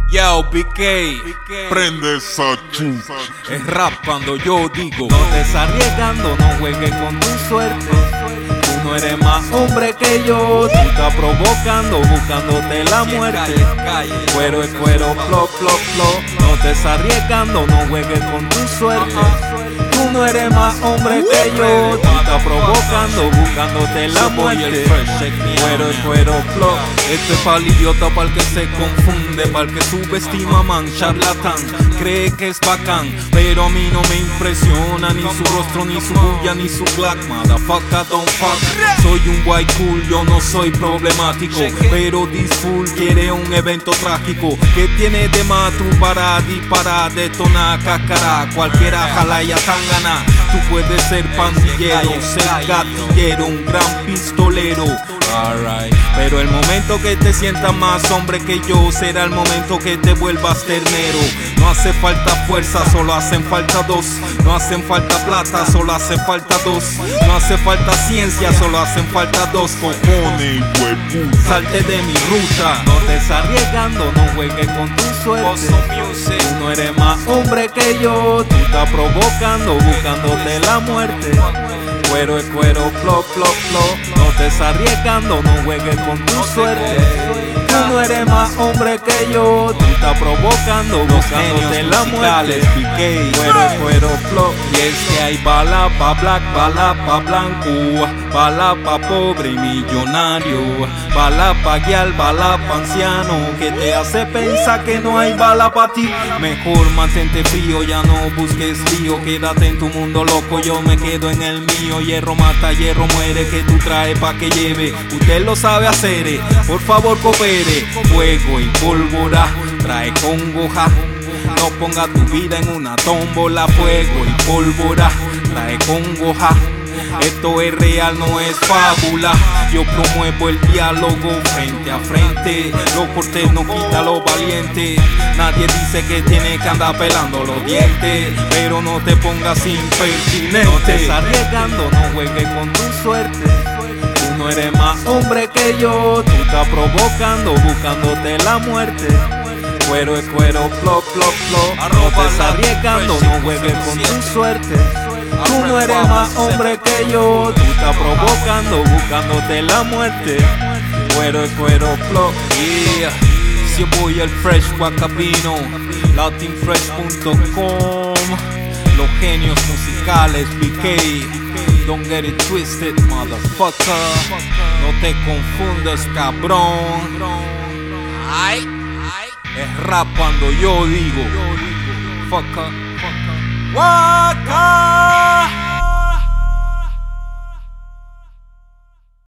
Yo, BK, Prende esa chucha. es rap cuando yo digo. No te estás arriesgando, no juegues con tu suerte. Tú no eres más hombre que yo. Tú estás provocando, buscándote la muerte. Cuero es cuero, flop, flop, flop. No te estás arriesgando, no juegues con tu suerte. Tú no eres más hombre que yo. Tú estás provocando, buscándote la muerte. Cuero es cuero, flop. Esto es pa'l idiota, pa'l que se confunde, pa'l que subestima, man, charlatán. Cree que es bacán, pero a mí no me impresiona ni su rostro, ni su bulla, ni su black. Motherfucker, don't fuck. Soy un white cool, yo no soy problemático, pero this fool quiere un evento trágico. ¿Qué tiene de más tú para disparar, detonar, cascará? Cualquiera jala y atangana. Tú puedes ser pandillero, ser gatillero, un gran pistolero. Alright, pero el momento que te sientas más hombre que yo será el momento que te vuelvas ternero. No hace falta fuerza, solo hacen falta dos. No hacen falta plata, solo hace falta dos. No hace falta ciencia, solo hacen falta dos. Cojones, hueputa, salte de mi ruta. No te estás arriesgando, no juegues con tu suerte. Tú no eres más hombre que yo. Tú estás provocando, buscándote la muerte. Cuero es cuero, flop, flop, flop. No te estás arriesgando, no juegues con tu suerte. Tú no eres más hombre que yo. Tú estás provocando, buscándote la muerte. Cuero es cuero, flop. Y es que hay bala pa' black, bala pa' blanco, bala pa' pobre y millonario, bala pa' guial, bala pa' anciano, que te hace pensar que no hay bala pa' ti. Mejor mantente frío, ya no busques lío, quédate en tu mundo loco, yo me quedo en el mío. Hierro mata, hierro muere, que tú traes pa' que lleve. Usted lo sabe hacer, por favor coopere. Fuego y pólvora, trae congoja. No ponga tu vida en una tómbola. Fuego y pólvora, trae congoja. Esto es real, no es fábula. Yo promuevo el diálogo frente a frente. Lo cortés no quita lo valiente. Nadie dice que tiene que andar pelando los dientes, pero no te pongas impertinente. No te estás arriesgando, no juegues con tu suerte. Tú no eres más hombre que yo. Tú estás provocando, buscándote la muerte. Cuero es cuero, flop, flop, flop. No te estás arriesgando, no juegues con tu suerte. Tú no eres más hombre que yo. Tú estás provocando, buscándote la muerte. Cuero es cuero, flop. Yeah, si yo voy el Fresh Guacabino, latinfresh.com. Los genios musicales, BK. Don't get it twisted, motherfucker. No te confundas, cabrón. Es rap cuando yo digo, fucker. What?